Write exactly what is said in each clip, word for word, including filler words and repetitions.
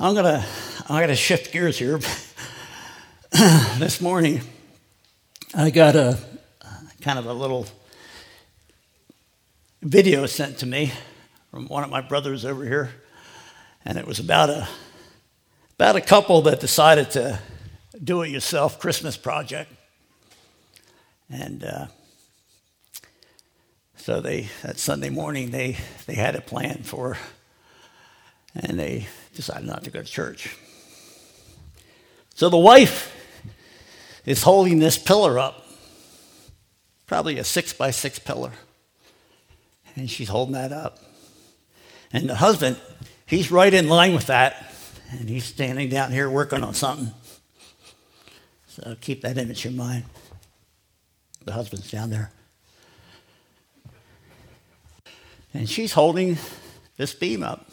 I'm gonna I'm gonna shift gears here. This morning, I got a kind of a little video sent to me from one of my brothers over here, and it was about a about a couple that decided to do it yourself Christmas project, and uh, so they that Sunday morning they they had it planned for, and they decided not to go to church. So the wife is holding this pillar up, probably a six by six pillar, and she's holding that up. And the husband, he's right in line with that, and he's standing down here working on something. So keep that image in mind. The husband's down there. And she's holding this beam up.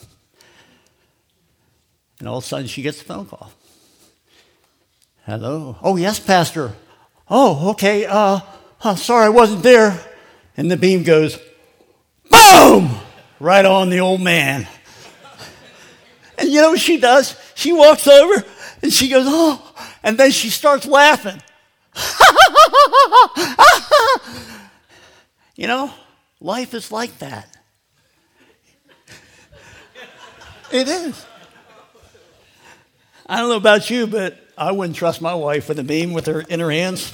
And all of a sudden she gets a phone call. Hello. Oh, yes, Pastor. Oh, okay. Uh, oh, sorry, I wasn't there. And the beam goes, boom, right on the old man. And you know what she does? She walks over and she goes, oh, and then she starts laughing. You know, life is like that. It is. I don't know about you, but I wouldn't trust my wife with a beam with her in her hands.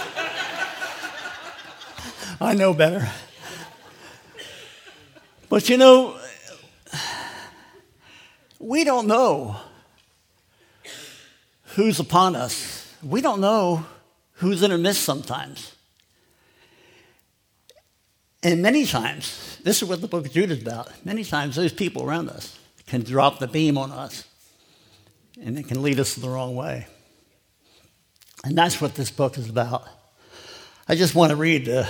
I know better. But you know, we don't know who's upon us. We don't know who's in our midst sometimes. And many times, this is what the book of Jude is about, many times those people around us can drop the beam on us, and it can lead us the wrong way. And that's what this book is about. I just want to read the,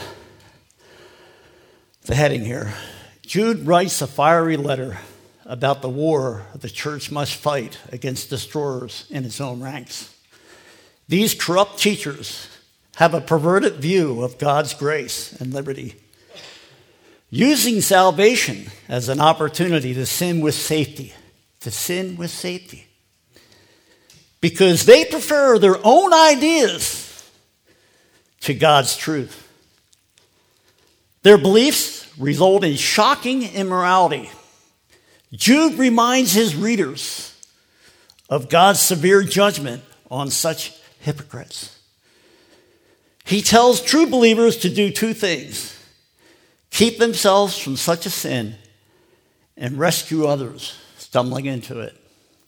the heading here. Jude writes a fiery letter about the war the church must fight against destroyers in its own ranks. These corrupt teachers have a perverted view of God's grace and liberty, using salvation as an opportunity to sin with safety, to sin with safety. Because they prefer their own ideas to God's truth. Their beliefs result in shocking immorality. Jude reminds his readers of God's severe judgment on such hypocrites. He tells true believers to do two things: keep themselves from such a sin and rescue others stumbling into it.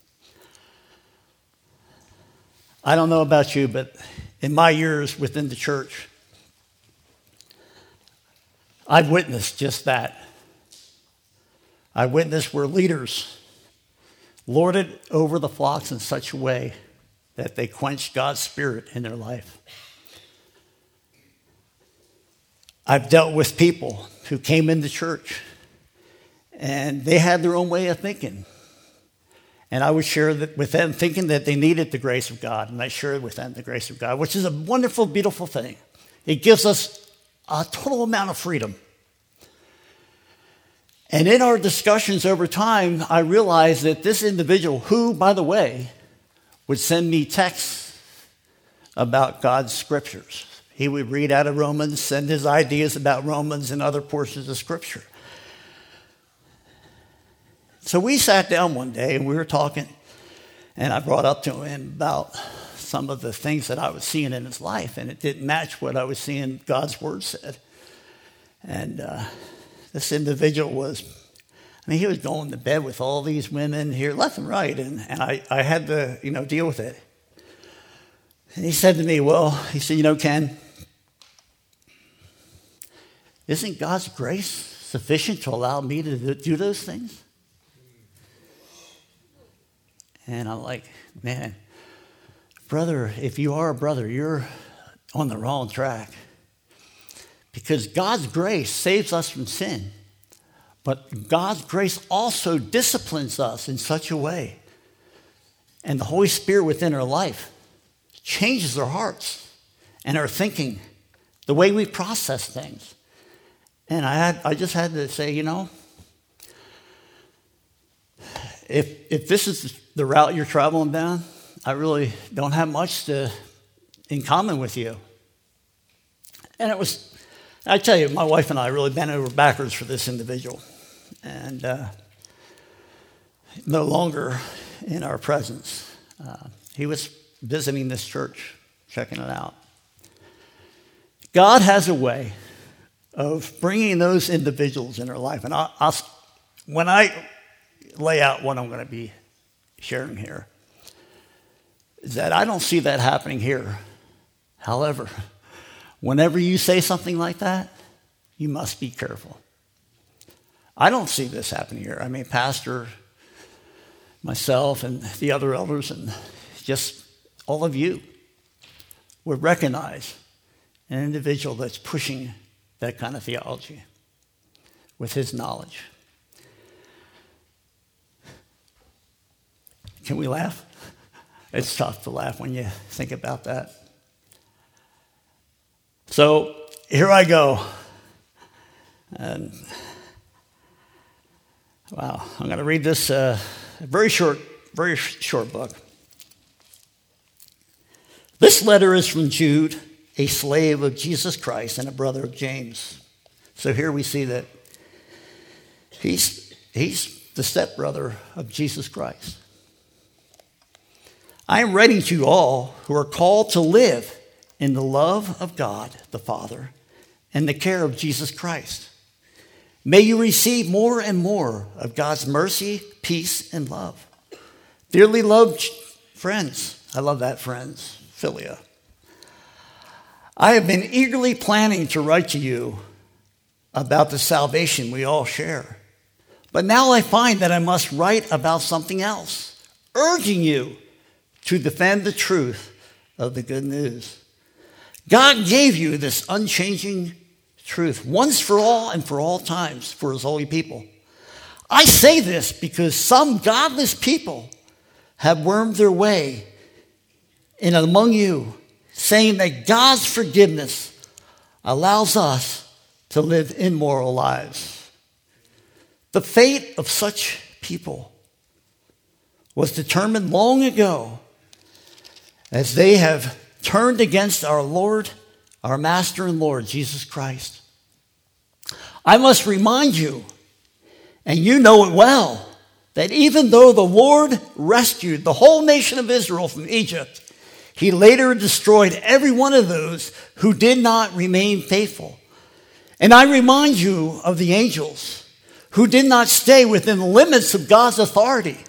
I don't know about you, but in my years within the church, I've witnessed just that. I witnessed where leaders lorded over the flocks in such a way that they quenched God's Spirit in their life. I've dealt with people who came into church and they had their own way of thinking. And I would share that with them, thinking that they needed the grace of God. And I shared with them the grace of God, which is a wonderful, beautiful thing. It gives us a total amount of freedom. And in our discussions over time, I realized that this individual, who, by the way, would send me texts about God's scriptures. He would read out of Romans, send his ideas about Romans and other portions of Scripture. So we sat down one day and we were talking, and I brought up to him about some of the things that I was seeing in his life, and it didn't match what I was seeing God's Word said. And uh, this individual was, I mean, he was going to bed with all these women here, left and right, and, and I, I had to, you know, deal with it. And he said to me, well, he said, you know, Ken, isn't God's grace sufficient to allow me to do those things? And I'm like, man, brother, if you are a brother, you're on the wrong track. Because God's grace saves us from sin. But God's grace also disciplines us in such a way. And the Holy Spirit within our life changes our hearts and our thinking, the way we process things. And I had, I just had to say, you know, if if this is the route you're traveling down, I really don't have much to, in common with you. And it was, I tell you, my wife and I really bent over backwards for this individual. And uh, no longer in our presence. Uh, he was visiting this church, checking it out. God has a way of bringing those individuals in our life. And I, I'll, when I lay out what I'm going to be sharing here, is that I don't see that happening here. However, whenever you say something like that, you must be careful. I don't see this happening here. I mean, Pastor, myself, and the other elders, and just all of you would recognize an individual that's pushing that kind of theology with his knowledge. Can we laugh? It's tough to laugh when you think about that. So here I go. And wow, I'm going to read this uh, very short, very short book. This letter is from Jude, a slave of Jesus Christ and a brother of James. So here we see that he's, he's the stepbrother of Jesus Christ. I am writing to you all who are called to live in the love of God the Father and the care of Jesus Christ. May you receive more and more of God's mercy, peace, and love. Dearly loved friends, I love that, friends, Philia. I have been eagerly planning to write to you about the salvation we all share. But now I find that I must write about something else, urging you to defend the truth of the good news. God gave you this unchanging truth once for all and for all times for his holy people. I say this because some godless people have wormed their way in among you, saying that God's forgiveness allows us to live immoral lives. The fate of such people was determined long ago, as they have turned against our Lord, our Master and Lord, Jesus Christ. I must remind you, and you know it well, that even though the Lord rescued the whole nation of Israel from Egypt, he later destroyed every one of those who did not remain faithful. And I remind you of the angels who did not stay within the limits of God's authority.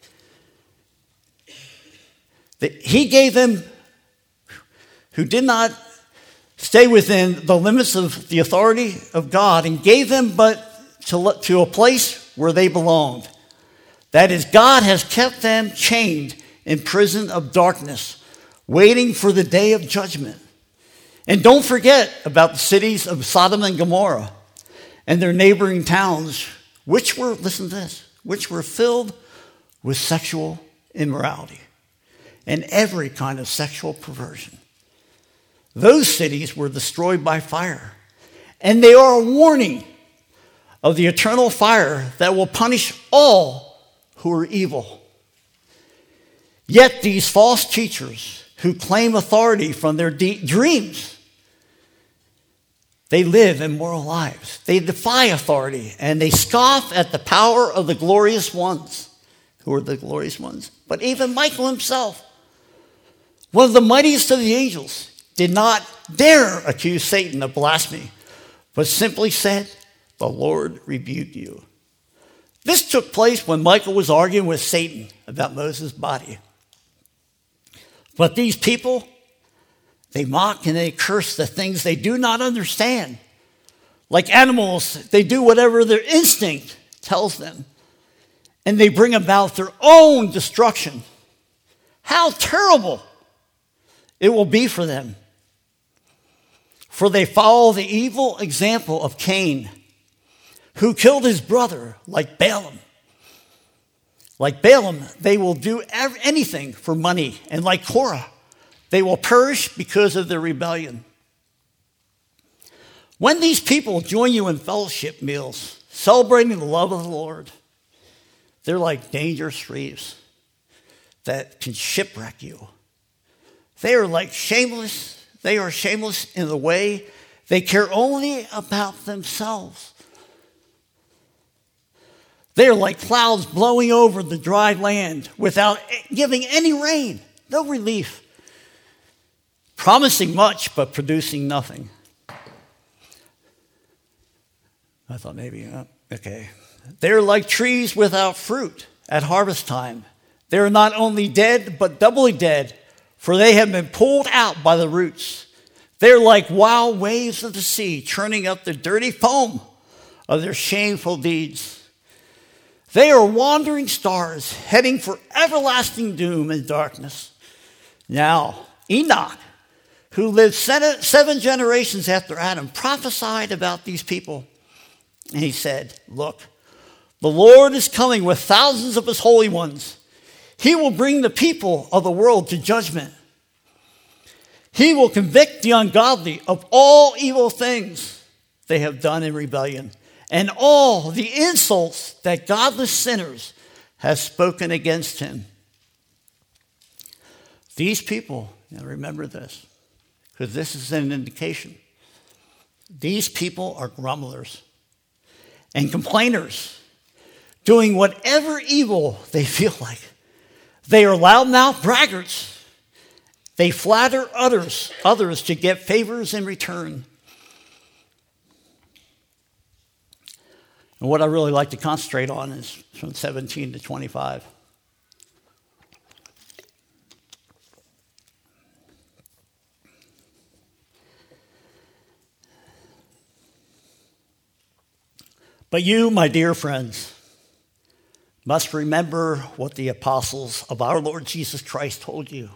That he gave them, who did not stay within the limits of the authority of God, and gave them but to, to a place where they belonged. That is, God has kept them chained in prison of darkness, waiting for the day of judgment. And don't forget about the cities of Sodom and Gomorrah and their neighboring towns, which were, listen to this, which were filled with sexual immorality and every kind of sexual perversion. Those cities were destroyed by fire, and they are a warning of the eternal fire that will punish all who are evil. Yet these false teachers who claim authority from their de- dreams, they live immoral lives. They defy authority, and they scoff at the power of the glorious ones. Who are the glorious ones? But even Michael himself, one of the mightiest of the angels, did not dare accuse Satan of blasphemy, but simply said, "The Lord rebuked you." This took place when Michael was arguing with Satan about Moses' body. But these people, they mock and they curse the things they do not understand. Like animals, they do whatever their instinct tells them, and they bring about their own destruction. How terrible it will be for them. For they follow the evil example of Cain, who killed his brother like Balaam. Like Balaam, they will do anything for money. And like Korah, they will perish because of their rebellion. When these people join you in fellowship meals, celebrating the love of the Lord, They're like dangerous reefs that can shipwreck you. They are like shameless. They are shameless in the way they care only about themselves. They are like clouds blowing over the dry land without giving any rain, no relief. Promising much, but producing nothing. I thought maybe, uh, okay. They're like trees without fruit at harvest time. They're not only dead, but doubly dead, for they have been pulled out by the roots. They're like wild waves of the sea, churning up the dirty foam of their shameful deeds. They are wandering stars, heading for everlasting doom and darkness. Now, Enoch, who lived seven generations after Adam, prophesied about these people. And he said, look, the Lord is coming with thousands of his holy ones. He will bring the people of the world to judgment. He will convict the ungodly of all evil things they have done in rebellion, and all the insults that godless sinners have spoken against him. These people, now remember this, because this is an indication. These people are grumblers and complainers, doing whatever evil they feel like. They are loudmouth braggarts. They flatter others, others to get favors in return. And what I really like to concentrate on is from seventeen to twenty-five. But you, my dear friends, must remember what the apostles of our Lord Jesus Christ told you.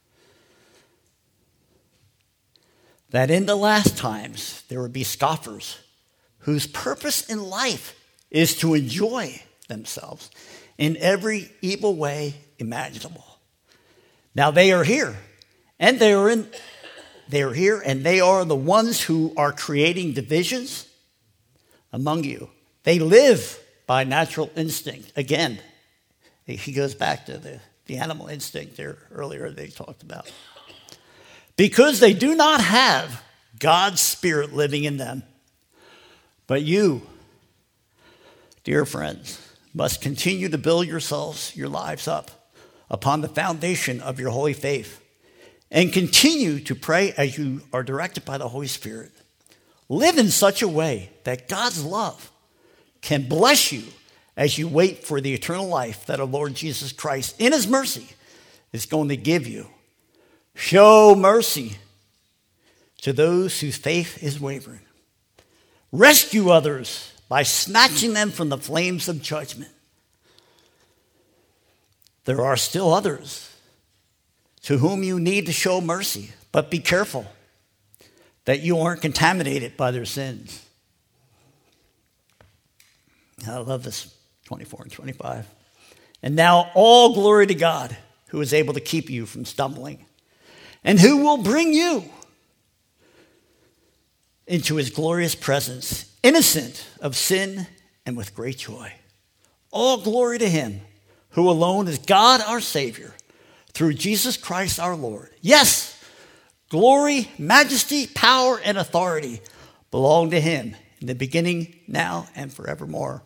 That in the last times there would be scoffers whose purpose in life is to enjoy themselves in every evil way imaginable. Now they are here, and they are in they are here, and they are the ones who are creating divisions among you. They live by natural instinct. Again, he goes back to the, the animal instinct there earlier they talked about. Because they do not have God's Spirit living in them. But you, dear friends, must continue to build yourselves, your lives up upon the foundation of your holy faith, and continue to pray as you are directed by the Holy Spirit. Live in such a way that God's love can bless you as you wait for the eternal life that our Lord Jesus Christ, in his mercy, is going to give you. Show mercy to those whose faith is wavering. Rescue others by snatching them from the flames of judgment. There are still others to whom you need to show mercy, but be careful that you aren't contaminated by their sins. I love this, twenty-four and twenty-five. And now all glory to God, who is able to keep you from stumbling, and who will bring you into his glorious presence, innocent of sin and with great joy. All glory to him, who alone is God our Savior, through Jesus Christ our Lord. Yes, glory, majesty, power, and authority belong to him in the beginning, now, and forevermore.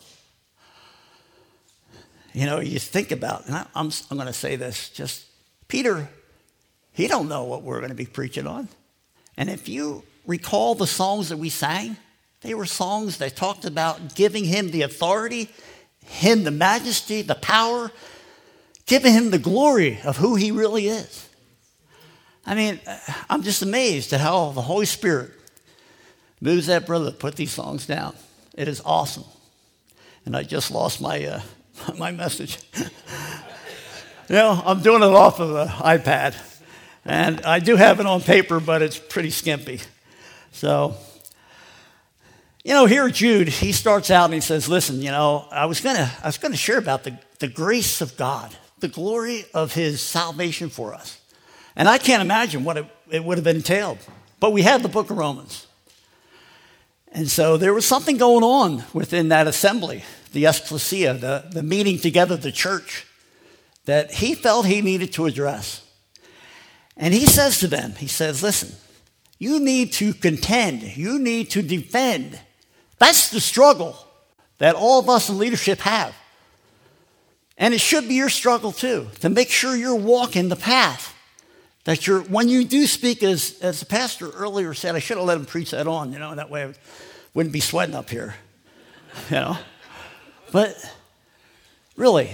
You know, you think about, and I, I'm, I'm going to say this, just Peter, he don't know what we're going to be preaching on. And if you recall the songs that we sang, they were songs that talked about giving him the authority, him the majesty, the power, giving him the glory of who he really is. I mean, I'm just amazed at how the Holy Spirit moves that brother to put these songs down. It is awesome. And I just lost my uh, my message. You know, I'm doing it off of an iPad. And I do have it on paper, but it's pretty skimpy. So, you know, here Jude, he starts out and he says, listen, you know, I was gonna I was gonna share about the, the grace of God, the glory of his salvation for us. And I can't imagine what it, it would have entailed. But we had the book of Romans. And so there was something going on within that assembly the ecclesia, the, the meeting together, the church, that he felt he needed to address. And he says to them, he says, listen, you need to contend. You need to defend. That's the struggle that all of us in leadership have. And it should be your struggle too, to make sure you're walking the path. That you're, when you do speak, as, as the pastor earlier said, I should have let him preach that on, you know, that way I wouldn't be sweating up here, you know. But really,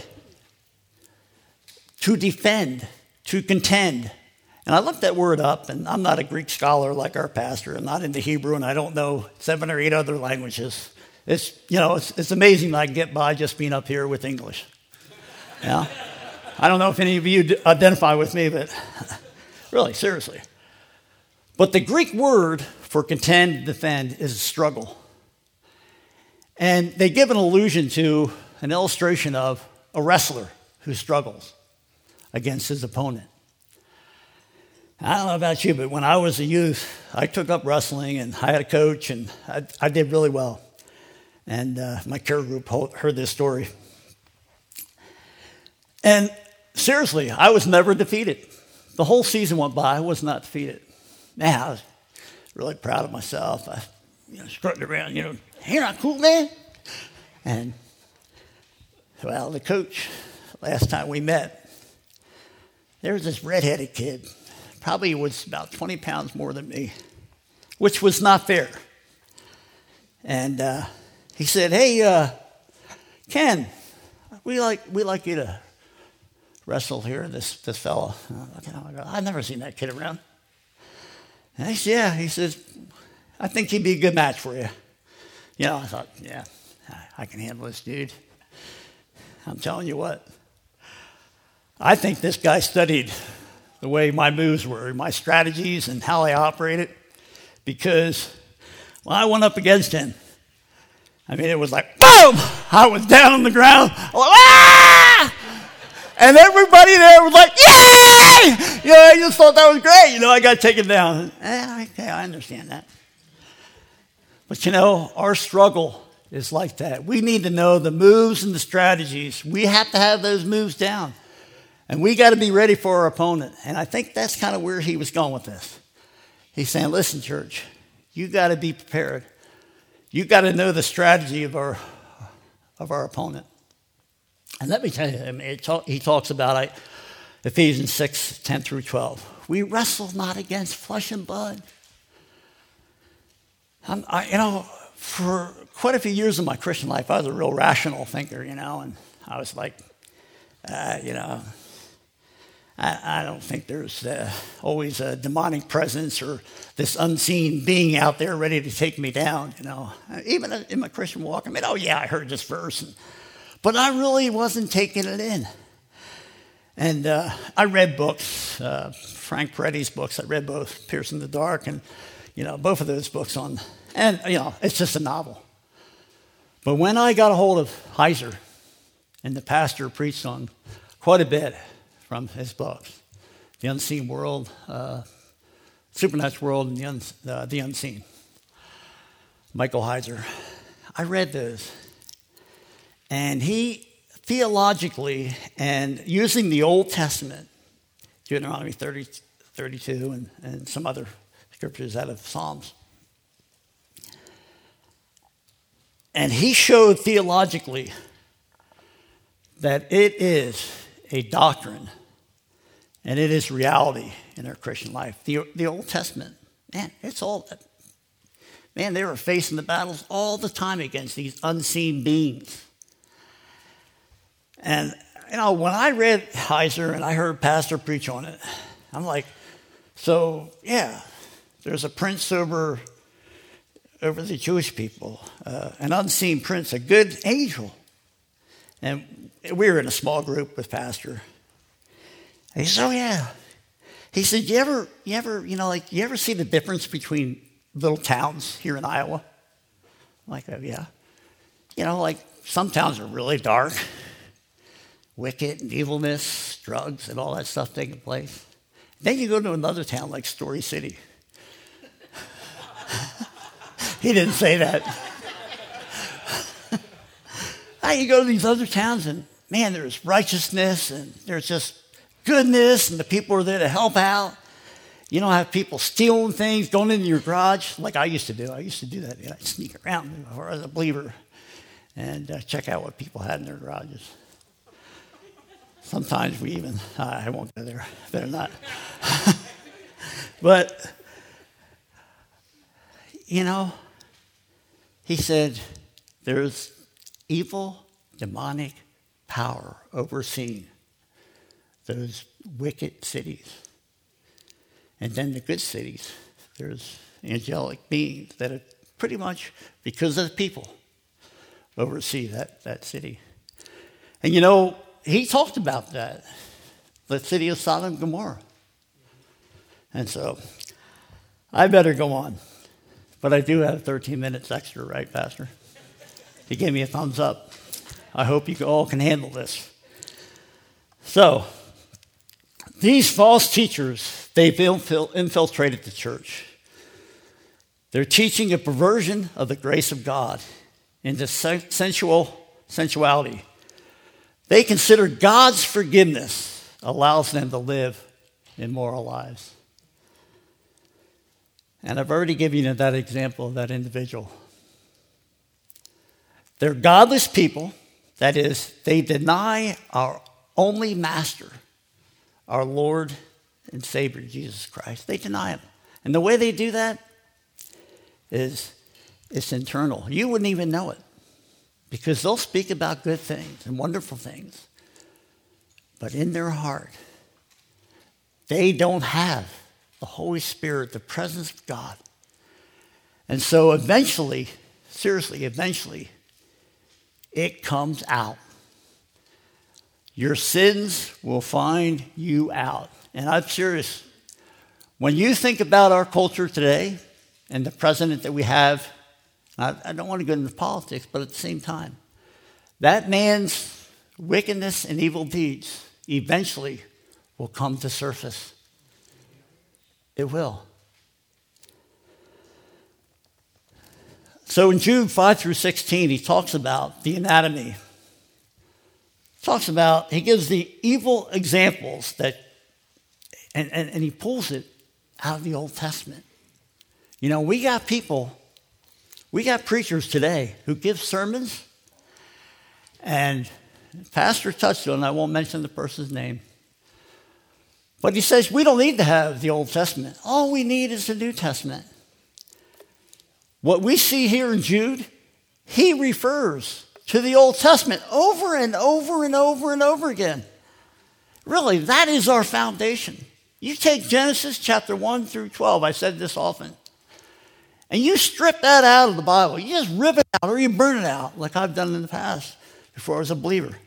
to defend, to contend. And I looked that word up, and I'm not a Greek scholar like our pastor. I'm not into Hebrew, and I don't know seven or eight other languages. It's, you know, it's, it's amazing that I can get by just being up here with English. You know? I don't know if any of you identify with me, but really, seriously. But the Greek word for contend, defend, is struggle. And they give an allusion to an illustration of a wrestler who struggles against his opponent. I don't know about you, but when I was a youth, I took up wrestling, and I had a coach, and I, I did really well. And uh, my care group heard this story. And seriously, I was never defeated. The whole season went by, I was not defeated. Man, I was really proud of myself. I, you know, strutting around, you know, you're not cool, man. And, well, the coach, last time we met, there was this redheaded kid. Probably was about twenty pounds more than me, which was not fair. And uh, he said, hey, uh, Ken, we like we like you to wrestle here, this, this fella. I've never seen that kid around. And I said, yeah. He says, I think he'd be a good match for you. You know, I thought, yeah, I can handle this dude. I'm telling you what. I think this guy studied the way my moves were, my strategies, and how I operated, because when I went up against him, I mean, it was like, boom! I was down on the ground. I went, ah! And everybody there was like, yay! You know, I just thought that was great. You know, I got taken down. Eh, okay, I understand that. But, you know, our struggle is like that. We need to know the moves and the strategies. We have to have those moves down. And we got to be ready for our opponent. And I think that's kind of where he was going with this. He's saying, listen, church, you got to be prepared. You got to know the strategy of our of our opponent. And let me tell you, I mean, it talk, he talks about I, Ephesians six, ten through twelve. We wrestle not against flesh and blood. I'm, I, you know, for quite a few years of my Christian life, I was a real rational thinker, you know, and I was like, uh, you know, I, I don't think there's uh, always a demonic presence or this unseen being out there ready to take me down, you know. Even in my Christian walk, I mean, oh yeah, I heard this verse, and, but I really wasn't taking it in. And uh, I read books, uh, Frank Peretti's books. I read both Pierce in the Dark and, you know, both of those books on, and, you know, it's just a novel. But when I got a hold of Heiser, and the pastor preached on quite a bit from his books, The Unseen World, uh, Supernatural World, and the, un, uh, the Unseen. Michael Heiser. I read those. And he, theologically, and using the Old Testament, Deuteronomy thirty, thirty-two, and, and some other scriptures out of Psalms, and he showed theologically that it is a doctrine and it is reality in our Christian life. The, the Old Testament, man, it's all, man, they were facing the battles all the time against these unseen beings. And, you know, when I read Heiser and I heard Pastor preach on it, I'm like, so, yeah, there's a prince over, over the Jewish people, uh, an unseen prince, a good angel. And we were in a small group with Pastor. And he said, oh, yeah. He said, you ever, you ever, you know, like, you ever see the difference between little towns here in Iowa? I'm like, oh, yeah. You know, like, some towns are really dark, wicked and evilness, drugs, and all that stuff taking place. Then you go to another town like Story City. He didn't say that. Now you go to these other towns and, man, there's righteousness and there's just goodness and the people are there to help out. You don't have people stealing things, going into your garage like I used to do. I used to do that. You know, I'd sneak around before I was a believer and uh, check out what people had in their garages. Sometimes we even, uh, I won't go there, better not. But, you know, he said there's evil, demonic power overseeing those wicked cities. And then the good cities, there's angelic beings that are pretty much, because of the people, oversee that, that city. And you know, he talked about that, the city of Sodom and Gomorrah. And so, I better go on. But I do have thirteen minutes extra, right, Pastor? He gave me a thumbs up. I hope you all can handle this. So, these false teachers, they've infiltrated the church. They're teaching a perversion of the grace of God into sensual sensuality. They consider God's forgiveness allows them to live immoral lives. And I've already given you that example of that individual. They're godless people. That is, they deny our only master, our Lord and Savior, Jesus Christ. They deny him. And the way they do that is it's internal. You wouldn't even know it because they'll speak about good things and wonderful things. But in their heart, they don't have the Holy Spirit, the presence of God. And so eventually, seriously, eventually, it comes out. Your sins will find you out. And I'm serious. When you think about our culture today and the president that we have, I, I don't want to get into politics, but at the same time, that man's wickedness and evil deeds eventually will come to surface. It will. So in Jude five through sixteen, he talks about the anatomy. Talks about, he gives the evil examples that, and, and, and he pulls it out of the Old Testament. You know, we got people, we got preachers today who give sermons, and Pastor touched on, I won't mention the person's name, but he says we don't need to have the Old Testament. All we need is the New Testament. What we see here in Jude, he refers to the Old Testament over and over and over and over again. Really, that is our foundation. You take Genesis chapter one through twelve, I said this often, and you strip that out of the Bible. You just rip it out or you burn it out like I've done in the past before I was a believer.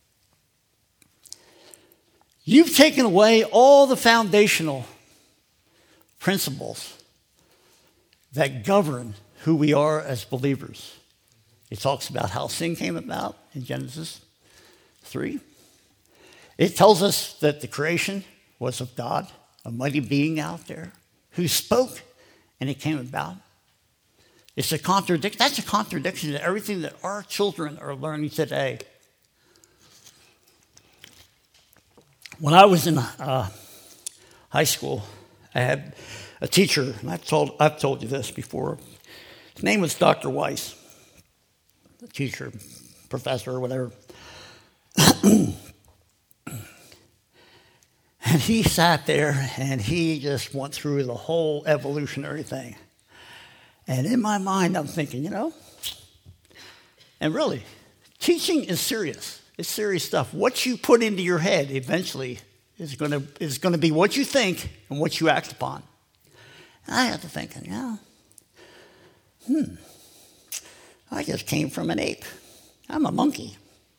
You've taken away all the foundational principles that govern who we are as believers. It talks about how sin came about in Genesis three. It tells us that the creation was of God, a mighty being out there who spoke and it came about. It's a contradiction. That's a contradiction to everything that our children are learning today. When I was in uh, high school, I had a teacher, and I've told, I've told you this before. His name was Doctor Weiss, the teacher, professor, or whatever. And he sat there, and he just went through the whole evolutionary thing. And in my mind, I'm thinking, you know, and really, teaching is serious. It's serious stuff. What you put into your head eventually is going to is going to be what you think and what you act upon. And I got to thinking, yeah, hmm, I just came from an ape. I'm a monkey.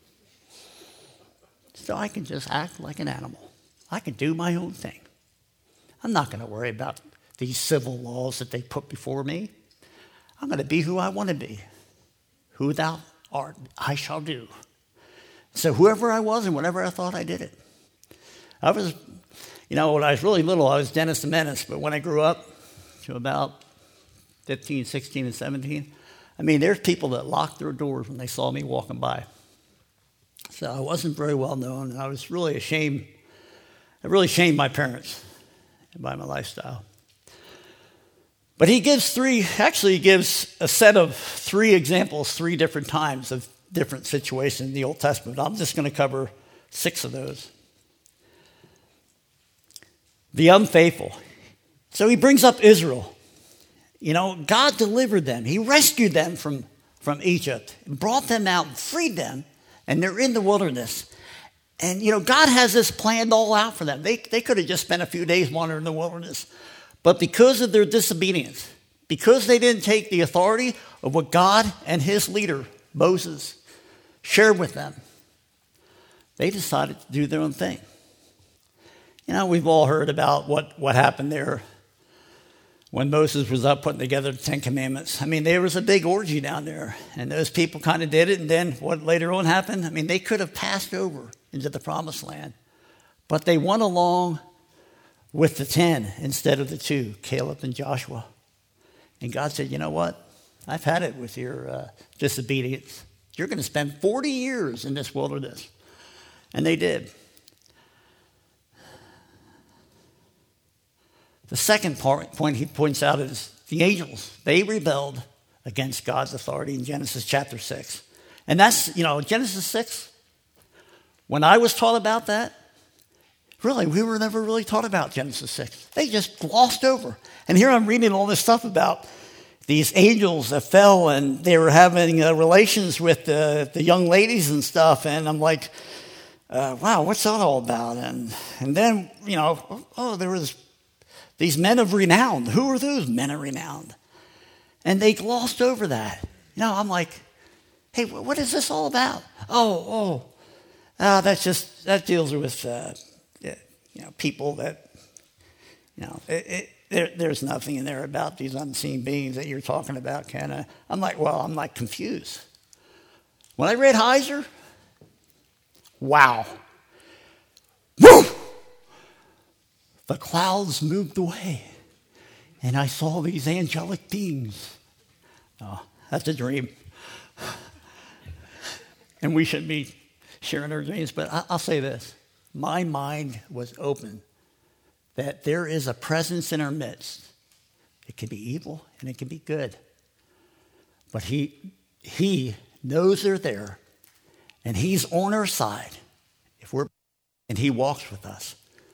So I can just act like an animal. I can do my own thing. I'm not going to worry about these civil laws that they put before me. I'm going to be who I want to be. Who thou art, I shall do. So whoever I was and whatever I thought, I did it. I was, you know, when I was really little, I was Dennis the Menace. But when I grew up to about fifteen, sixteen, and seventeen, I mean, there's people that locked their doors when they saw me walking by. So I wasn't very well known. I was really ashamed. I really shamed my parents by my lifestyle. But he gives three, actually he gives a set of three examples, three different times of different situations in the Old Testament. I'm just going to cover six of those. The unfaithful. So he brings up Israel. You know, God delivered them. He rescued them from, from Egypt, brought them out, and freed them, and they're in the wilderness. And, you know, God has this planned all out for them. They, they could have just spent a few days wandering in the wilderness. But because of their disobedience, because they didn't take the authority of what God and his leader, Moses, shared with them, they decided to do their own thing. You know, we've all heard about what, what happened there when Moses was up putting together the Ten Commandments. I mean, there was a big orgy down there, and those people kind of did it, and then what later on happened? I mean, they could have passed over into the promised land, but they went along with the ten instead of the two, Caleb and Joshua. And God said, you know what? I've had it with your uh, disobedience. You're going to spend forty years in this wilderness. And they did. The second part, point he points out is the angels. They rebelled against God's authority in Genesis chapter six. And that's, you know, Genesis six, when I was taught about that, really, we were never really taught about Genesis six. They just glossed over. And here I'm reading all this stuff about these angels that fell and they were having uh, relations with the, the young ladies and stuff. And I'm like, uh, wow, what's that all about? And, and then, you know, oh, there was these men of renown. Who are those men of renown? And they glossed over that. You know, I'm like, hey, what is this all about? Oh, oh, uh, that's just, that deals with, uh, you know, people that, you know, it, it, there, there's nothing in there about these unseen beings that you're talking about, kind of. I'm like, well, I'm like confused. When I read Heiser, wow. Woo! The clouds moved away, and I saw these angelic beings. Oh, that's a dream. And we shouldn't be sharing our dreams, but I, I'll say this. My mind was open that there is a presence in our midst. It can be evil and it can be good. But he, he knows they're there, and he's on our side if we're, and he walks with us.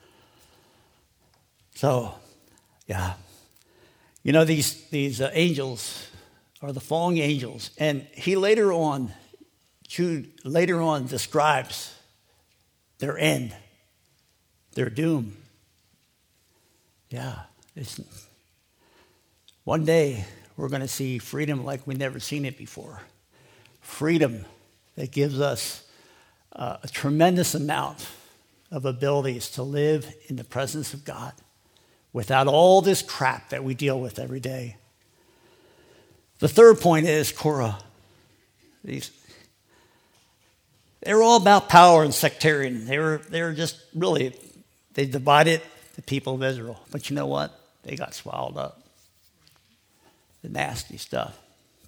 So, yeah. You know, these, these uh, angels are the falling angels. And he later on, Jude later on describes their end, their doom. Yeah. It's, one day, we're going to see freedom like we've never seen it before. Freedom that gives us uh, a tremendous amount of abilities to live in the presence of God without all this crap that we deal with every day. The third point is Korah. These, they were all about power and sectarian. They were, they were just really, they divided the people of Israel. But you know what? They got swallowed up. The nasty stuff.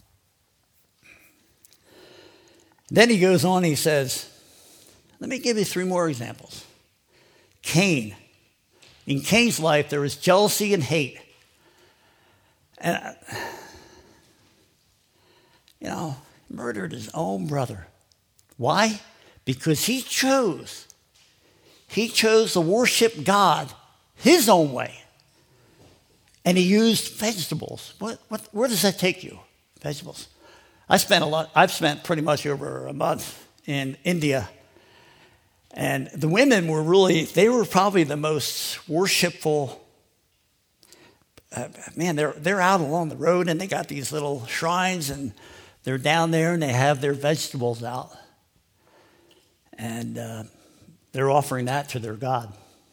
Then he goes on, he says, let me give you three more examples. Cain. In Cain's life, there was jealousy and hate. And, you know, murdered his own brother. Why? Because he chose. He chose to worship God his own way. And he used vegetables. What, what, where does that take you? Vegetables. I spent a lot, I've spent pretty much over a month in India. And the women were really, they were probably the most worshipful. Uh, man, they're, they're out along the road and they got these little shrines and they're down there and they have their vegetables out. And uh, they're offering that to their God.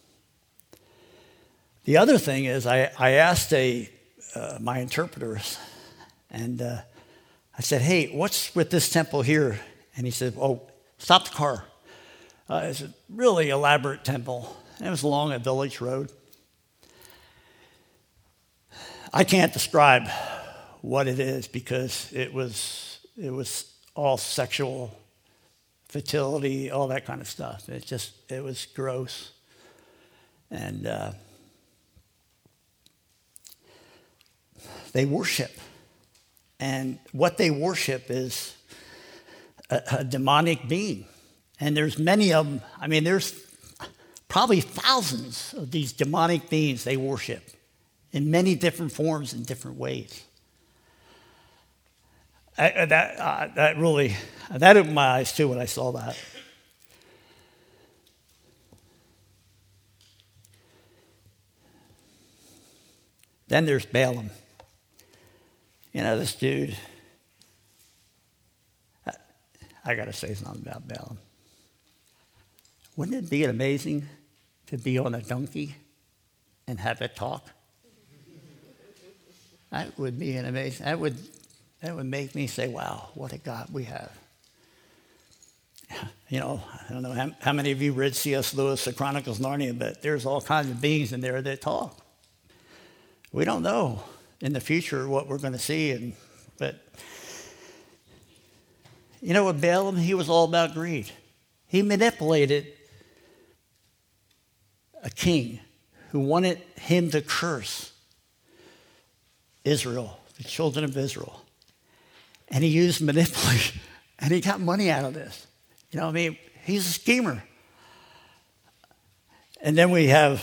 The other thing is I, I asked a uh, my interpreters, and uh, I said, hey, what's with this temple here? And he said, oh, stop the car. Uh, it's a really elaborate temple. It was along a village road. I can't describe what it is because it was it was all sexual fertility, all that kind of stuff. It just, it was gross. And uh, they worship. And what they worship is a, a demonic being. And there's many of them. I mean, there's probably thousands of these demonic beings they worship in many different forms and different ways. I, that, uh, that really, that opened my eyes too when I saw that. Then there's Balaam. You know, this dude, I, I got to say something about Balaam. Wouldn't it be amazing to be on a donkey and have it talk? That would be an amazing, that would, that would make me say, wow, what a God we have. You know, I don't know how, how many of you read C S Lewis, The Chronicles of Narnia, but there's all kinds of beings in there that talk. We don't know in the future what we're going to see, and but you know what, Balaam, he was all about greed. He manipulated a king who wanted him to curse Israel, the children of Israel. And he used manipulation, and he got money out of this. You know what I mean? He's a schemer. And then we have,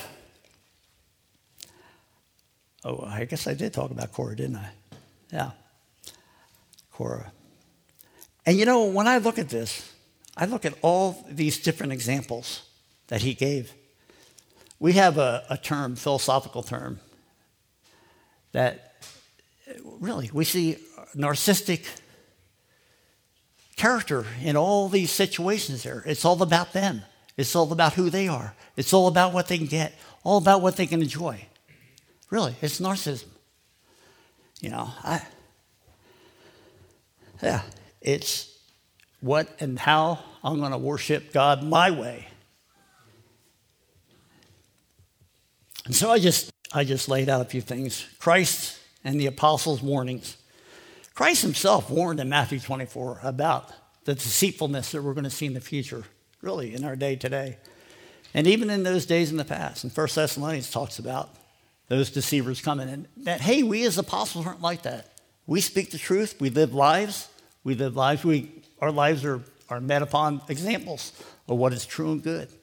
oh, I guess I did talk about Korah, didn't I? Yeah, Korah. And you know, when I look at this, I look at all these different examples that he gave. We have a, a term, philosophical term, that really we see narcissistic character in all these situations there. It's all about them. It's all about who they are. It's all about what they can get, all about what they can enjoy. Really, it's narcissism. You know, I, yeah, it's what and how I'm going to worship God my way. And so I just I just laid out a few things. Christ and the apostles' warnings. Christ himself warned in Matthew twenty-four about the deceitfulness that we're going to see in the future, really, in our day today. And even in those days in the past. And First Thessalonians talks about those deceivers coming. And that, hey, we as apostles aren't like that. We speak the truth. We live lives. We live lives. We Our lives are, are met upon examples of what is true and good.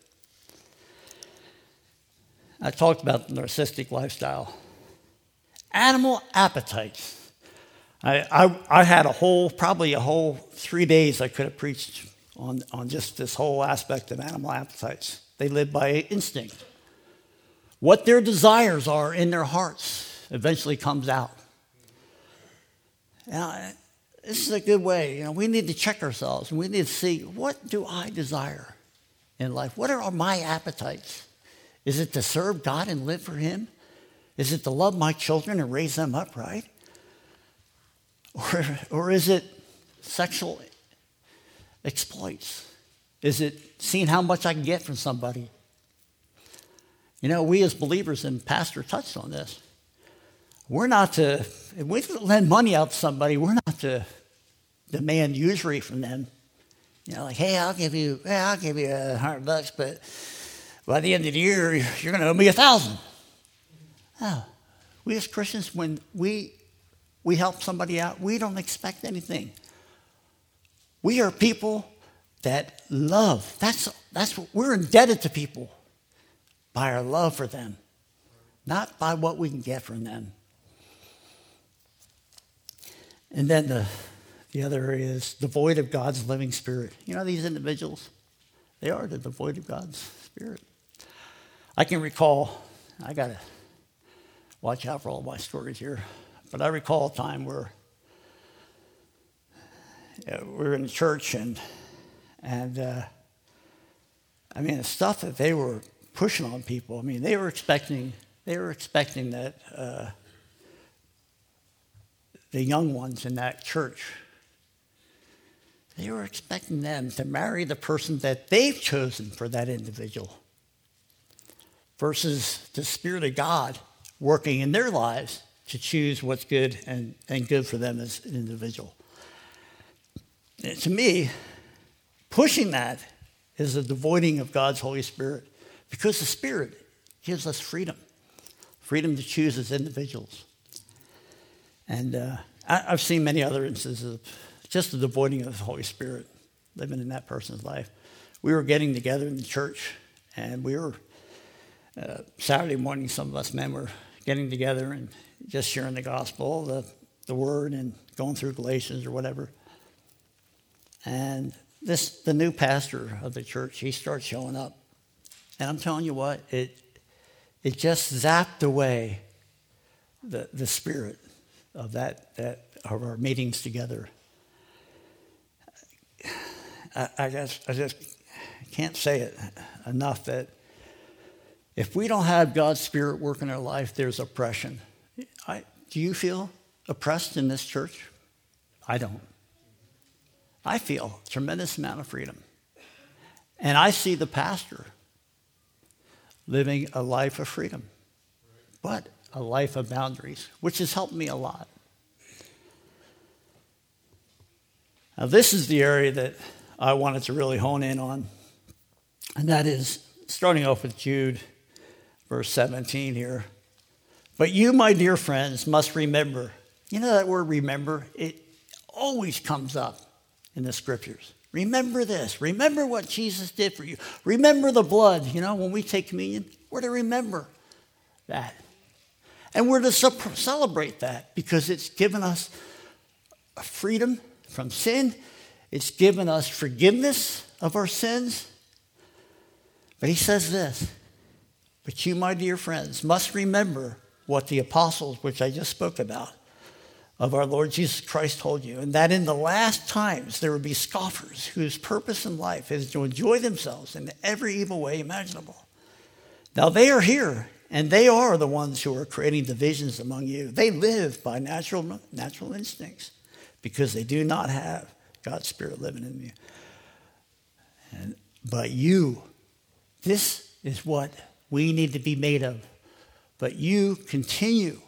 I talked about the narcissistic lifestyle. Animal appetites. I, I, I had a whole, probably a whole three days I could have preached on, on just this whole aspect of animal appetites. They live by instinct. What their desires are in their hearts eventually comes out. Now, this is a good way. You know, we need to check ourselves, and we need to see, what do I desire in life? What are my appetites? Is it to serve God and live for him? Is it to love my children and raise them up right? Or, or is it sexual exploits? Is it seeing how much I can get from somebody? You know, we as believers, and Pastor touched on this, we're not to, if we lend money out to somebody, we're not to demand usury from them. You know, like, hey, I'll give you, hey, I'll give you a hundred bucks, but by the end of the year, you're going to owe me a thousand. Oh, we as Christians, when we we help somebody out, we don't expect anything. We are people that love. That's that's what we're indebted to people by our love for them, not by what we can get from them. And then the the other area is devoid of God's living spirit. You know, these individuals, they are the devoid of God's spirit. I can recall, I got to watch out for all my stories here, but I recall a time where yeah, we were in the church, and, and uh, I mean, the stuff that they were pushing on people, I mean, they were expecting, they were expecting that uh, the young ones in that church, they were expecting them to marry the person that they've chosen for that individual, versus the Spirit of God working in their lives to choose what's good and, and good for them as an individual. And to me, Pushing that is a devoiding of God's Holy Spirit, because the Spirit gives us freedom, freedom to choose as individuals. And uh, I, I've seen many other instances of just the devoiding of the Holy Spirit living in that person's life. We were getting together in the church, and we were, uh, Saturday morning, some of us men were getting together and just sharing the gospel, the, the word, and going through Galatians or whatever. And this, the new pastor of the church, he starts showing up. And I'm telling you what, it it just zapped away the the spirit of that, that of our meetings together. I, I just I just can't say it enough that if we don't have God's Spirit work in our life, there's oppression. I, do you feel oppressed in this church? I don't. I feel a tremendous amount of freedom. And I see the pastor living a life of freedom, but a life of boundaries, which has helped me a lot. Now, this is the area that I wanted to really hone in on, and that is starting off with Jude, verse seventeen here. But you, my dear friends, must remember. You know that word remember? It always comes up in the scriptures. Remember this. Remember what Jesus did for you. Remember the blood. You know, when we take communion, we're to remember that. And we're to celebrate that because it's given us a freedom from sin. It's given us forgiveness of our sins. But he says this, but you, my dear friends, must remember what the apostles, which I just spoke about, of our Lord Jesus Christ told you, and that in the last times there will be scoffers whose purpose in life is to enjoy themselves in every evil way imaginable. Now they are here, and they are the ones who are creating divisions among you. They live by natural, natural instincts because they do not have God's Spirit living in you. And, but you, this is what we need to be made of. But you continue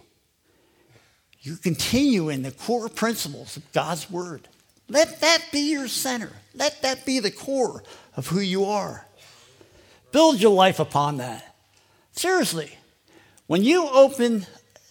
You continue in the core principles of God's word. Let that be your center. Let that be the core of who you are. Build your life upon that. Seriously, when you open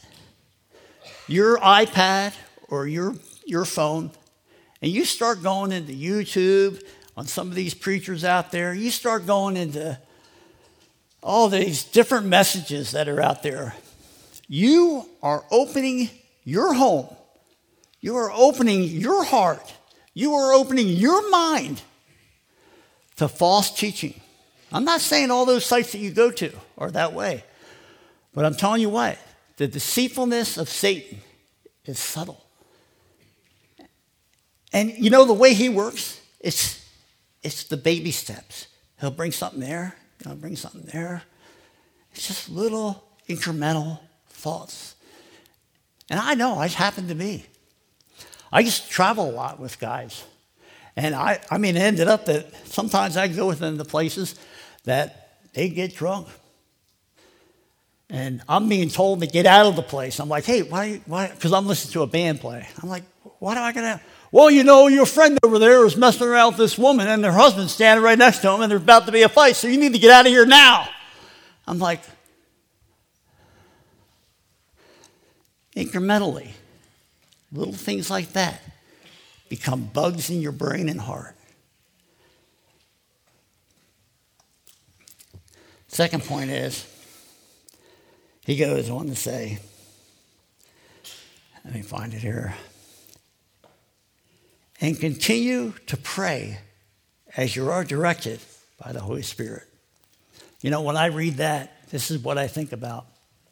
your iPad or your, your phone and you start going into YouTube on some of these preachers out there, you start going into all these different messages that are out there, you are opening your home, you are opening your heart, you are opening your mind to false teaching. I'm not saying all those sites that you go to are that way, but I'm telling you what, the deceitfulness of Satan is subtle. And you know the way he works, it's, it's the baby steps. He'll bring something there, he'll bring something there. It's just little incremental thoughts. And I know, it's happened to me. I used to travel a lot with guys. And I, I mean, it ended up that sometimes I'd go with them to places that they get drunk. And I'm being told to get out of the place. I'm like, hey, why, why? Because I'm listening to a band play. I'm like, why do I get out? Well, you know, your friend over there is messing around with this woman and their husband's standing right next to him and there's about to be a fight, so you need to get out of here now. I'm like, incrementally, little things like that become bugs in your brain and heart. Second point is, he goes on to say, let me find it here, and continue to pray as you are directed by the Holy Spirit. You know, when I read that, this is what I think about.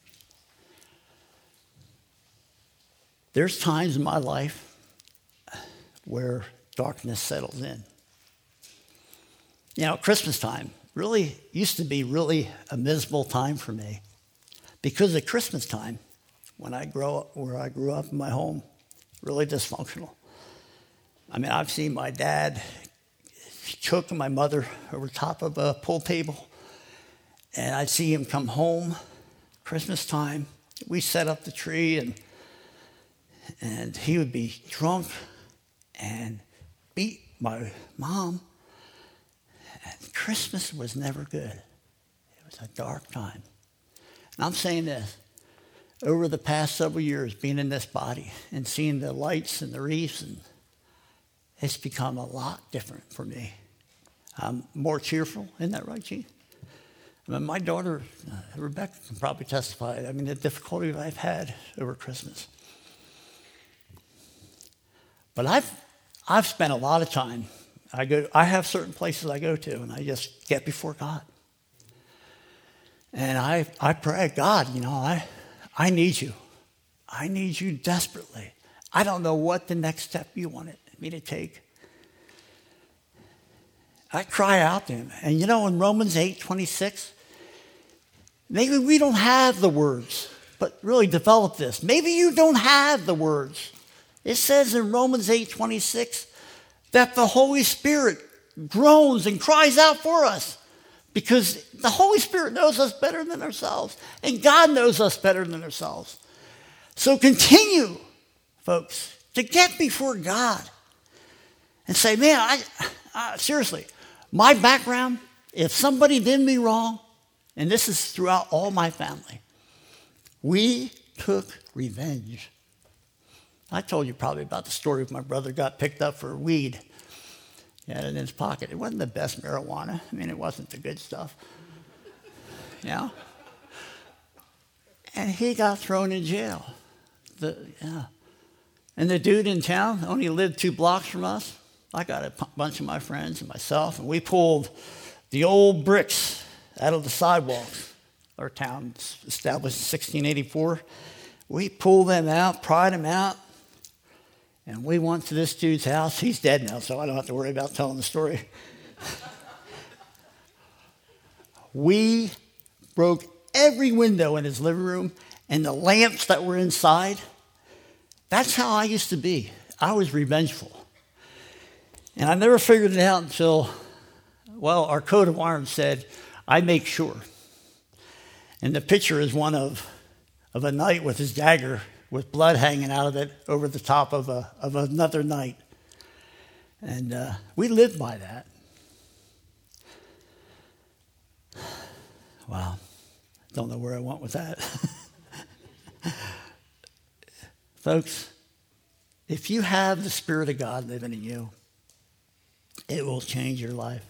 There's times in my life where darkness settles in. You know, Christmas time really used to be really a miserable time for me because at Christmas time, when I grow up, where I grew up in my home, really dysfunctional. I mean, I've seen my dad choking my mother over top of a pool table, and I'd see him come home Christmas time. We set up the tree, and and he would be drunk and beat my mom. And Christmas was never good. It was a dark time. And I'm saying this, over the past several years, being in this body and seeing the lights and the wreaths, and it's become a lot different for me. I'm more cheerful. Isn't that right, Gene? I mean, my daughter, uh, Rebecca, can probably testify. I mean, the difficulty I've had over Christmas. But I've I've spent a lot of time. I go. I have certain places I go to, and I just get before God. And I I pray, God, you know, I I need you. I need you desperately. I don't know what the next step you wanted me to take. I cry out to him. And you know, in Romans eight twenty-six, maybe we don't have the words, but really develop this. Maybe you don't have the words. It says in Romans eight twenty-six that the Holy Spirit groans and cries out for us because the Holy Spirit knows us better than ourselves, and God knows us better than ourselves. So continue, folks, to get before God and say, man, I, I seriously, my background, if somebody did me wrong, and this is throughout all my family, we took revenge. I told you probably about the story of my brother got picked up for weed. He had it in his pocket. It wasn't the best marijuana. I mean, it wasn't the good stuff. You know? And he got thrown in jail. The, yeah. And the dude in town only lived two blocks from us. I got a p- bunch of my friends and myself, and we pulled the old bricks out of the sidewalks. Our town established in sixteen eighty-four. We pulled them out, pried them out, and we went to this dude's house. He's dead now, so I don't have to worry about telling the story. We broke every window in his living room and the lamps that were inside. That's how I used to be. I was revengeful. And I never figured it out until, well, our coat of arms said, I make sure. And the picture is one of, of a knight with his dagger with blood hanging out of it over the top of, a, of another knight. And uh, we lived by that. Wow. Don't know where I went with that. Folks, if you have the Spirit of God living in you, it will change your life.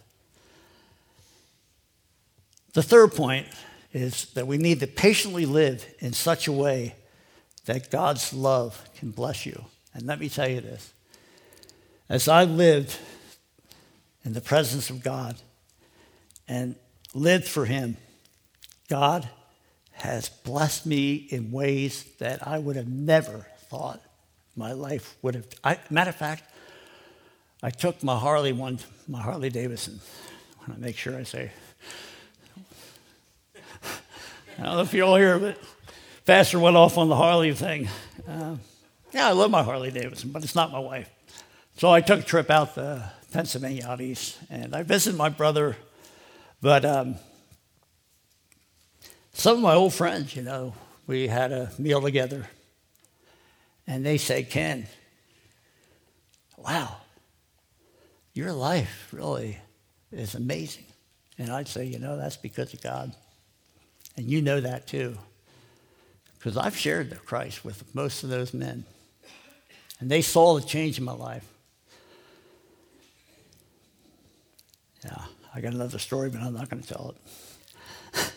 The third point is that we need to patiently live in such a way that God's love can bless you. And let me tell you this. As I lived in the presence of God and lived for him, God has blessed me in ways that I would have never thought my life would have. I, matter of fact, I took my Harley one, my Harley Davidson. I want to make sure I say. I don't know if you all hear, but Pastor went off on the Harley thing. Uh, yeah, I love my Harley Davidson, but it's not my wife. So I took a trip out to Pennsylvania out east, and I visited my brother. But um, some of my old friends, you know, we had a meal together, and they say, Ken, wow, your life really is amazing. And I'd say, you know, that's because of God. And you know that too. Because I've shared the Christ with most of those men. And they saw the change in my life. Yeah, I got another story, but I'm not going to tell it.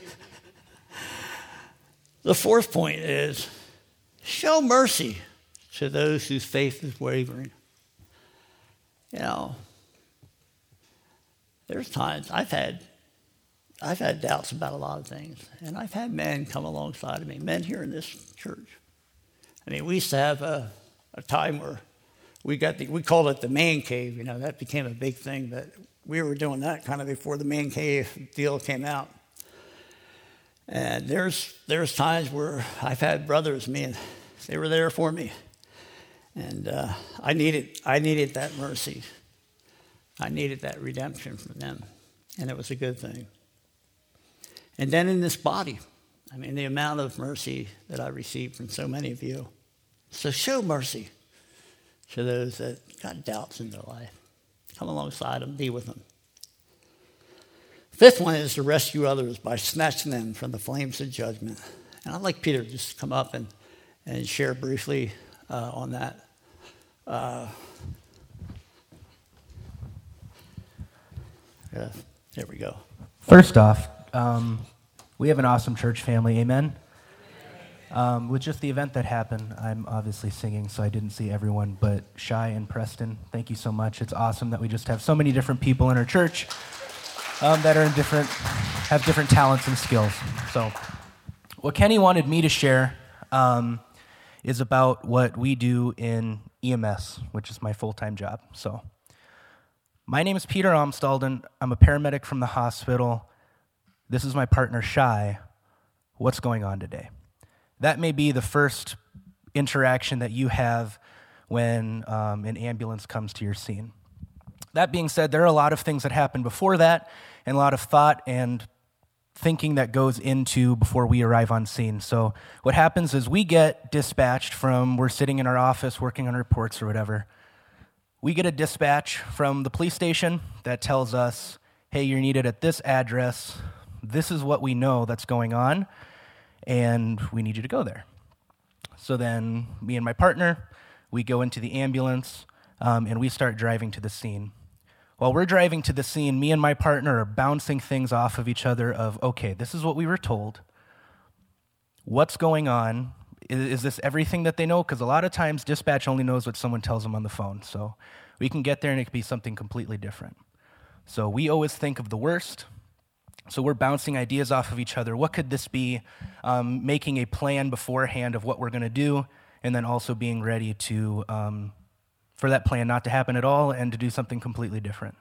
The fourth point is, show mercy to those whose faith is wavering. You know, there's times I've had I've had doubts about a lot of things, and I've had men come alongside of me, men here in this church. I mean, we used to have a, a time where we got the, we called it the man cave. You know, that became a big thing, but we were doing that kind of before the man cave deal came out. And there's there's times where I've had brothers, man, they were there for me, and uh, I needed I needed that mercy. I needed that redemption from them, and it was a good thing. And then in this body, I mean, the amount of mercy that I received from so many of you. So show mercy to those that got doubts in their life. Come alongside them, be with them. Fifth one is to rescue others by snatching them from the flames of judgment. And I'd like Peter just to come up and, and share briefly uh, on that. Uh, yeah, there we go. First off, um, we have an awesome church family, amen? Um, with just the event that happened, I'm obviously singing, so I didn't see everyone, but Shai and Preston, thank you so much. It's awesome that we just have so many different people in our church um, that are in different, have different talents and skills. So what Kenny wanted me to share um, is about what we do in E M S, which is my full-time job. So my name is Peter Amstalden. I'm a paramedic from the hospital. This is my partner, Shai. What's going on today? That may be the first interaction that you have when um, an ambulance comes to your scene. That being said, there are a lot of things that happen before that, and a lot of thought and thinking that goes into before we arrive on scene. So what happens is we get dispatched from, we're sitting in our office working on reports or whatever. We get a dispatch from the police station that tells us, hey, you're needed at this address. This is what we know that's going on, and we need you to go there. So then me and my partner, we go into the ambulance, um, and we start driving to the scene. While we're driving to the scene, me and my partner are bouncing things off of each other of, okay, this is what we were told. What's going on? Is, is this everything that they know? Because a lot of times dispatch only knows what someone tells them on the phone. So we can get there and it could be something completely different. So we always think of the worst. So we're bouncing ideas off of each other. What could this be? Um, making a plan beforehand of what we're going to do, and then also being ready to um, for that plan not to happen at all and to do something completely different.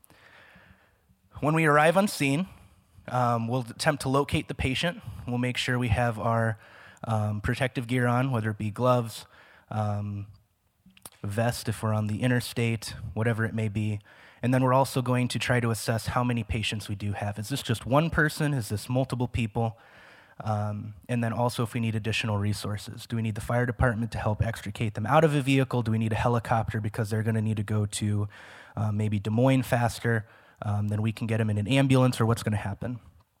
When we arrive on scene, um, we'll attempt to locate the patient. We'll make sure we have our um, protective gear on, whether it be gloves, um, vest if we're on the interstate, whatever it may be. And then we're also going to try to assess how many patients we do have. Is this just one person? Is this multiple people? Um, and then also if we need additional resources. Do we need the fire department to help extricate them out of a vehicle? Do we need a helicopter because they're going to need to go to uh, maybe Des Moines faster? Um, then we can get them in an ambulance, or what's going to happen?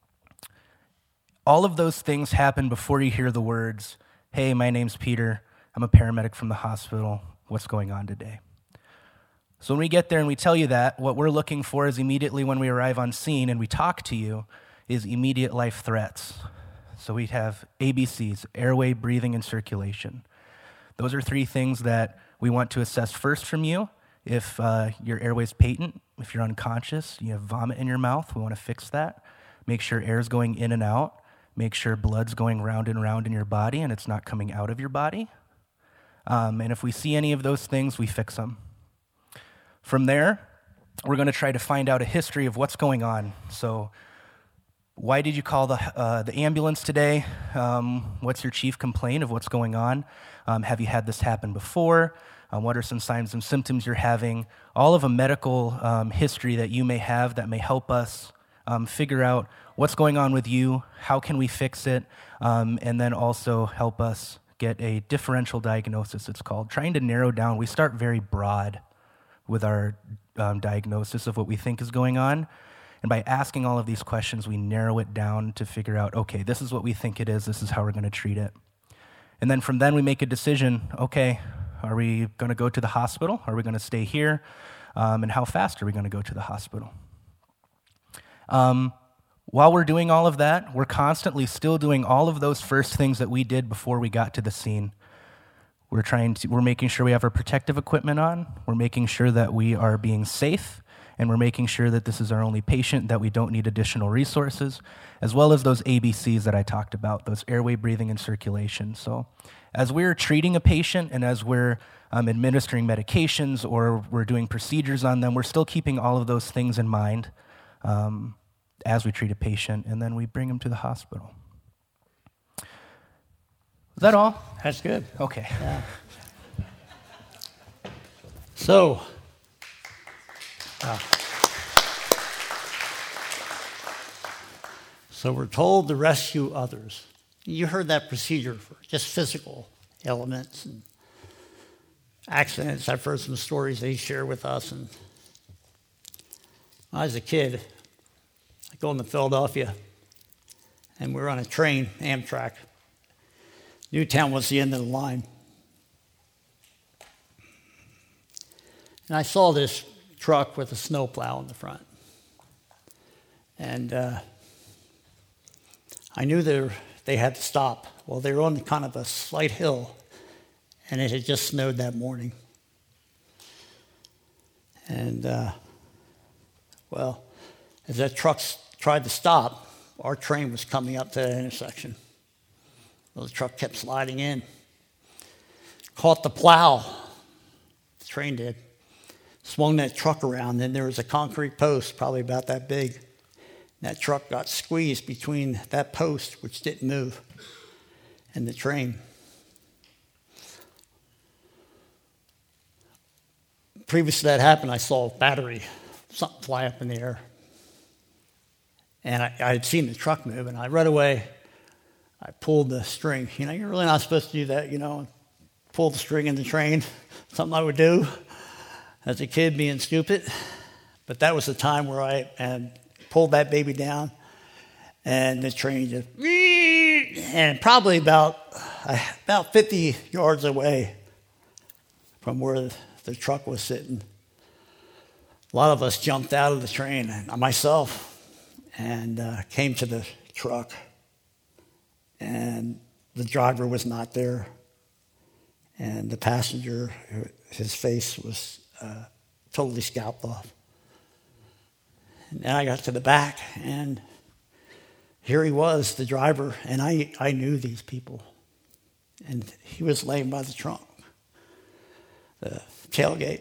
All of those things happen before you hear the words, hey, my name's Peter. I'm a paramedic from the hospital. What's going on today? So when we get there and we tell you that, what we're looking for is immediately when we arrive on scene and we talk to you is immediate life threats. So we have A B Cs, airway, breathing, and circulation. Those are three things that we want to assess first from you. If uh, your airway's patent, if you're unconscious, you have vomit in your mouth, we want to fix that. Make sure air's going in and out. Make sure blood's going round and round in your body and it's not coming out of your body. Um, and if we see any of those things, we fix them. From there, we're going to try to find out a history of what's going on. So why did you call the uh, the ambulance today? Um, what's your chief complaint of what's going on? Um, have you had this happen before? Um, what are some signs and symptoms you're having? All of a medical um, history that you may have that may help us um, figure out what's going on with you, how can we fix it, um, and then also help us get a differential diagnosis, it's called. Trying to narrow down, we start very broad with our um, diagnosis of what we think is going on. And by asking all of these questions, we narrow it down to figure out, okay, this is what we think it is, this is how we're going to treat it. And then from then we make a decision, okay, are we going to go to the hospital? Are we going to stay here? Um, and how fast are we going to go to the hospital? Um, while we're doing all of that, we're constantly still doing all of those first things that we did before we got to the scene. We're trying to, we're making sure we have our protective equipment on. We're making sure that we are being safe, and we're making sure that this is our only patient, that we don't need additional resources, as well as those A B Cs that I talked about, those airway, breathing, and circulation. So as we're treating a patient and as we're um, administering medications or we're doing procedures on them, we're still keeping all of those things in mind um, as we treat a patient, and then we bring them to the hospital. Is that all? That's good. Okay. Yeah. So, uh, so we're told to rescue others. You heard that procedure for just physical elements and accidents. I've heard some stories they share with us. And when I was a kid, going to Philadelphia, and we were on a train, Amtrak. Newtown was the end of the line. And I saw this truck with a snowplow in the front. And uh, I knew they, they had to stop. Well, they were on kind of a slight hill, and it had just snowed that morning. And, uh, well, as that truck tried to stop, our train was coming up to that intersection. Well, the truck kept sliding in, caught the plow, the train did, swung that truck around, and there was a concrete post probably about that big. That truck got squeezed between that post, which didn't move, and the train. Previous to that happened, I saw a battery, something fly up in the air. And I, I had seen the truck move, and I right away, I pulled the string. You know, you're really not supposed to do that, you know, pull the string in the train, something I would do as a kid being stupid. But that was the time where I had pulled that baby down, and the train just, and probably about, about fifty yards away from where the truck was sitting, a lot of us jumped out of the train, and myself, and uh, came to the truck. And the driver was not there. And the passenger, his face was uh, totally scalped off. And then I got to the back, and here he was, the driver, and I, I knew these people. And he was laying by the trunk, the tailgate.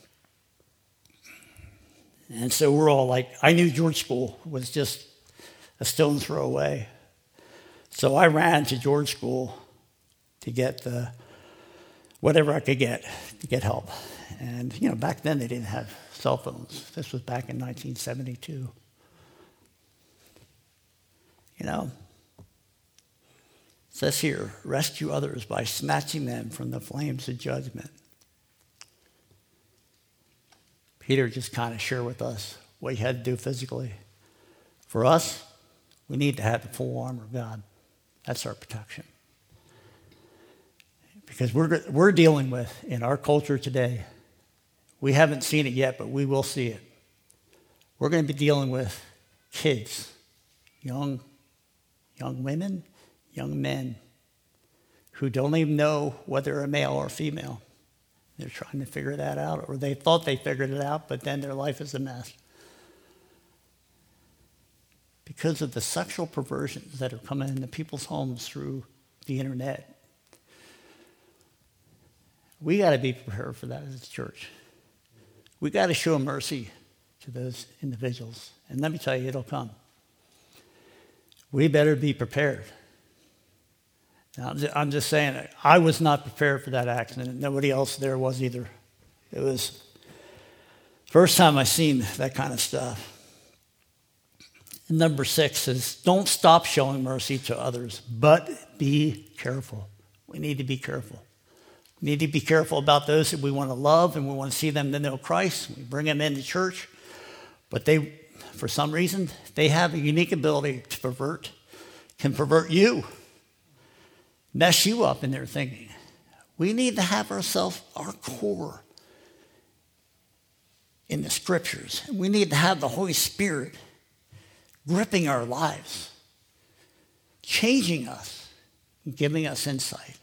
And so we're all like, I knew George School was just a stone's throw away. So I ran to George School to get the, whatever I could get to get help. And, you know, back then they didn't have cell phones. This was back in nineteen seventy-two. You know, it says here, rescue others by snatching them from the flames of judgment. Peter just kind of shared with us what he had to do physically. For us, we need to have the full armor of God. That's our protection. Because we're, we're dealing with, in our culture today, we haven't seen it yet, but we will see it. We're going to be dealing with kids, young, young women, young men, who don't even know whether they're a male or female. They're trying to figure that out, or they thought they figured it out, but then their life is a mess. Because of the sexual perversions that are coming into people's homes through the internet. We got to be prepared for that as a church. We got to show mercy to those individuals. And let me tell you, it'll come. We better be prepared. Now, I'm just saying, I was not prepared for that accident. Nobody else there was either. It was the first time I seen that kind of stuff. And number six is, don't stop showing mercy to others, but be careful. We need to be careful. We need to be careful about those that we want to love and we want to see them to know Christ. We bring them into church, but they, for some reason, they have a unique ability to pervert, can pervert you, mess you up in their thinking. We need to have ourselves, our core in the scriptures. We need to have the Holy Spirit gripping our lives, changing us, giving us insight.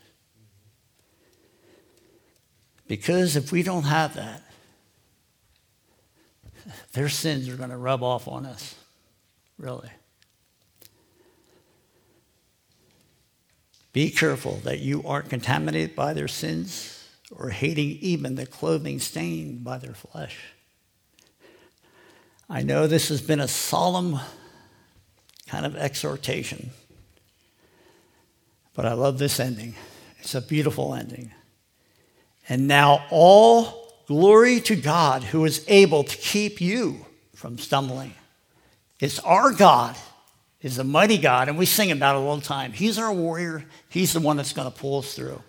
Because if we don't have that, their sins are going to rub off on us, really. Be careful that you aren't contaminated by their sins or hating even the clothing stained by their flesh. I know this has been a solemn kind of exhortation, but I love this ending. It's a beautiful ending. And now all glory to God who is able to keep you from stumbling. It's our God. Is a mighty God, and we sing about it all the time. He's our warrior. He's the one that's going to pull us through.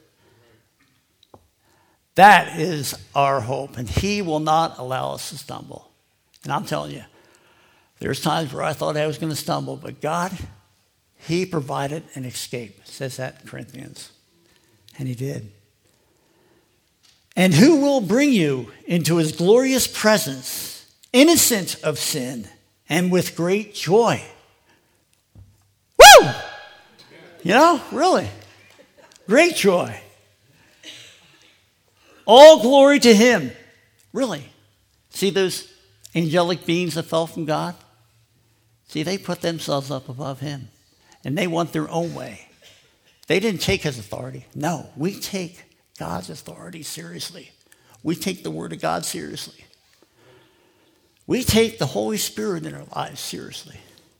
That is our hope, and he will not allow us to stumble. And I'm telling you, There's times where I thought I was going to stumble, but God, he provided an escape. It says that in Corinthians. And he did. And who will bring you into his glorious presence, innocent of sin, and with great joy? Woo! You know, really. Great joy. All glory to him. Really. See those angelic beings that fell from God? See, they put themselves up above him. And they want their own way. They didn't take his authority. No, we take God's authority seriously. We take the word of God seriously. We take the Holy Spirit in our lives seriously.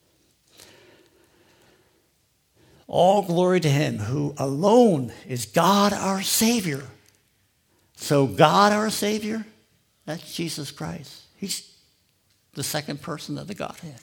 All glory to him who alone is God our Savior. So God our Savior, that's Jesus Christ. He's the second person of the Godhead.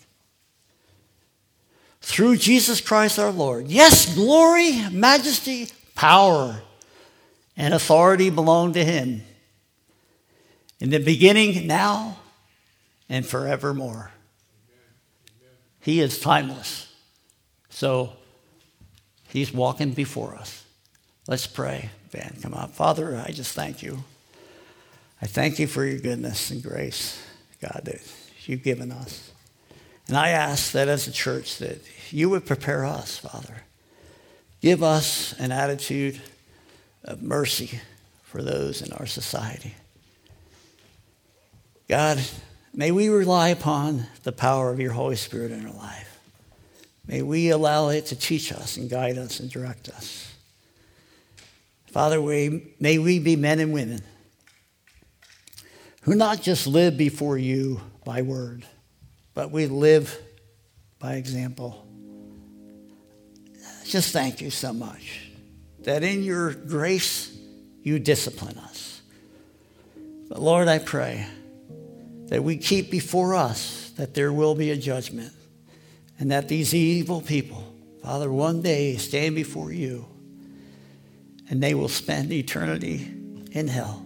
Through Jesus Christ our Lord. Yes, glory, majesty, power, and authority belong to him. In the beginning, now, and forevermore. He is timeless. So he's walking before us. Let's pray. Van, come on. Father, I just thank you. I thank you for your goodness and grace, God, that you've given us. And I ask that as a church that you would prepare us, Father. Give us an attitude of mercy for those in our society. God, may we rely upon the power of your Holy Spirit in our life. May we allow it to teach us and guide us and direct us. Father, we, may we be men and women who not just live before you by word, but we live by example. Just thank you so much that in your grace you discipline us. But Lord, I pray that we keep before us that there will be a judgment and that these evil people, Father, one day stand before you and they will spend eternity in hell.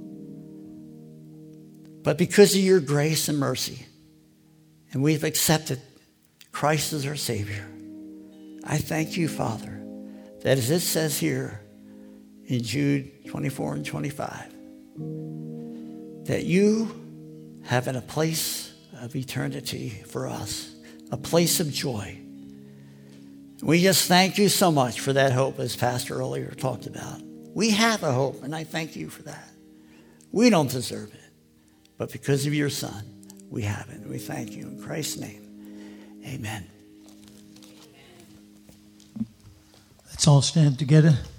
But because of your grace and mercy, and we've accepted Christ as our Savior, I thank you, Father, that as it says here in Jude twenty-four and twenty-five, that you have a place of eternity for us, a place of joy. We just thank you so much for that hope, as Pastor earlier talked about. We have a hope, and I thank you for that. We don't deserve it, but because of your Son, we have it. We thank you in Christ's name. Amen. Let's all stand together.